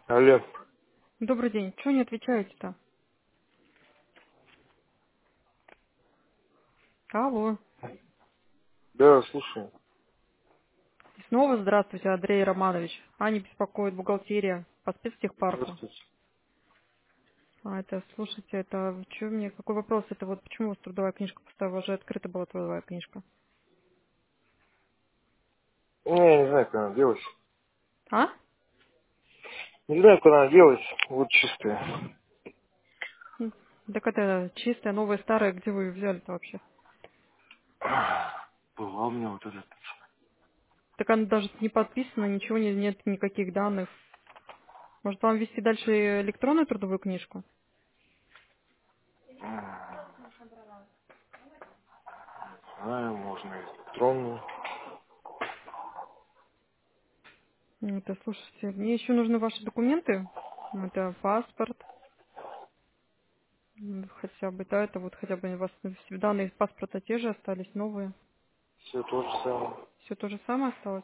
Алло. Добрый день. Чего не отвечаете-то? Алло. Да, слушаю. И снова здравствуйте, Андрей Романович. Аня беспокоит бухгалтерия по спецтехпарку. Здравствуйте. Слушайте, это что мне, какой вопрос? Это вот почему у вас трудовая книжка пустая? У вас же открыта была трудовая книжка. Не знаю, как она делать. А? Не знаю, как она делать. Вот чистая. Так это чистая, новая, старая, где вы ее взяли-то вообще? Была у меня вот этот. Так она даже не подписана, ничего нет никаких данных. Может вам ввести дальше электронную трудовую книжку? Знаю, можно электронную. Слушайте, мне еще нужны ваши документы. Это паспорт, хотя бы, да, это вот хотя бы у вас все данные из паспорта те же остались, новые. Все то же самое. Все то же самое осталось?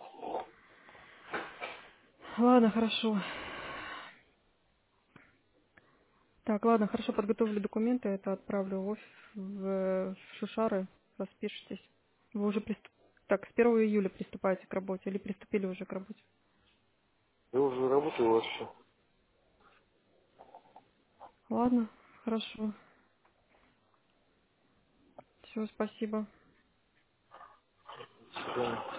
Ладно, хорошо. Так, ладно, хорошо, подготовлю документы, это отправлю в офис, в Шушары, распишитесь. Вы уже Так, с 1 июля приступаете к работе или приступили уже к работе? Я уже работаю у вас все. Ладно, хорошо. Все, спасибо. До свидания.